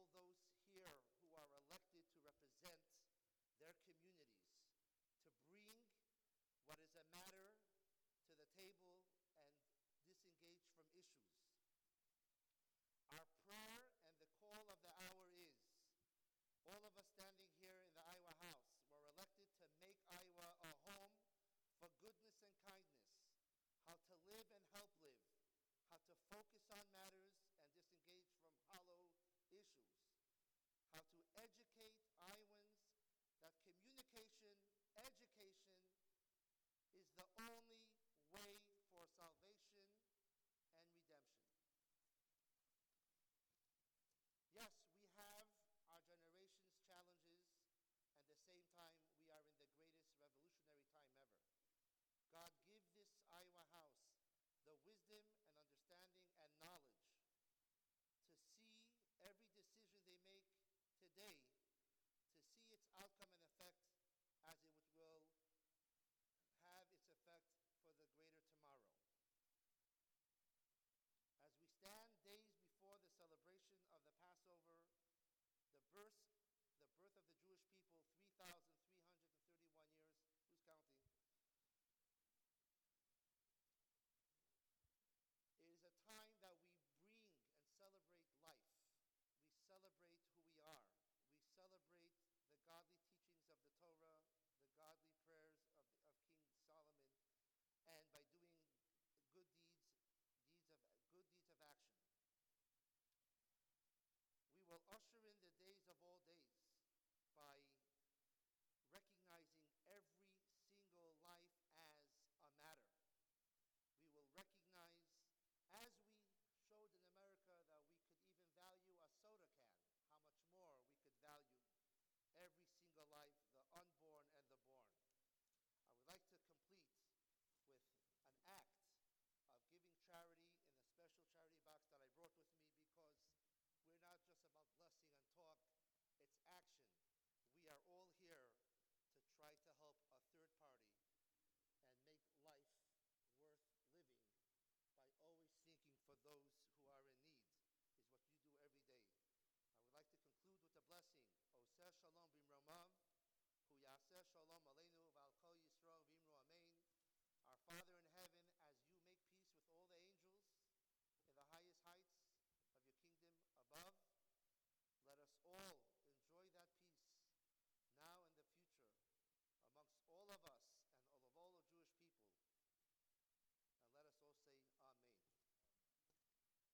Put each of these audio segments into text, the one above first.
all those here who are elected to represent their communities to bring what is a matter to the table and disengage from issues. Our prayer and the call of the hour is, all of us standing here in the Iowa House were elected to make Iowa a home for goodness and kindness, how to live and help live, how to focus on matters and disengage from hollow issues, how to educate Iowans that communication, education is the only way for salvation and redemption. Yes, we have our generation's challenges, and at the same time, we are in the greatest revolutionary time ever. God, give this Iowa House the wisdom and understanding and knowledge to see every decision they make today, to see its outcome and effect as it will have its effect for the greater tomorrow. As we stand days before the celebration of the Passover, the birth of the Jewish people, 3,331 years, who's counting? It is a time that we bring and celebrate life. We celebrate who we are. We celebrate the godly teachings of the Torah, the godly prayers of King Solomon, and by doing good deeds of action. We will usher in the days of all days by recognizing every single life as a matter. We will recognize, as we showed in America that we could even value a soda can, how much more we could value every single life, the unborn and the born. I would like to complete with an act of giving charity in a special charity box that I brought with me, because we're not just about blessing and talk, it's action. We are all here to try to help a third party and make life worth living by always thinking for those who are in need, is what you do every day. I would like to conclude with a blessing. Oseh shalom b'imromav, hu yaseh shalom aleinu v'al kol Yisrael v'imru amen. Our Father in heaven, as you make peace with all the angels in the highest heights of your kingdom above, let us all enjoy that peace now and the future amongst all of us and all the Jewish people. And let us all say Amen.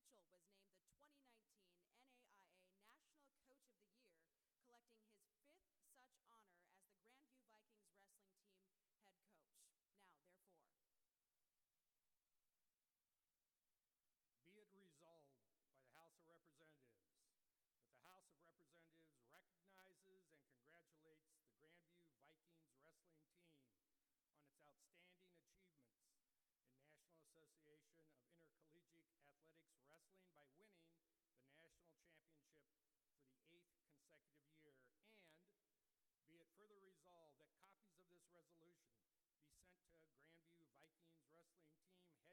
Mitchell was named the 2019 NAIA National Coach of the Year, collecting his 5th such honor as the Grandview Vikings wrestling team head coach. Now, therefore, be it resolved by the House of Representatives that the House of Representatives recognizes and congratulates the Grandview Vikings wrestling team on its outstanding achievements in National Association of Intercollegiate Athletics Wrestling by winning the national championship for the 8th consecutive year, and be it further resolved that copies of this resolution be sent to Grandview Vikings wrestling team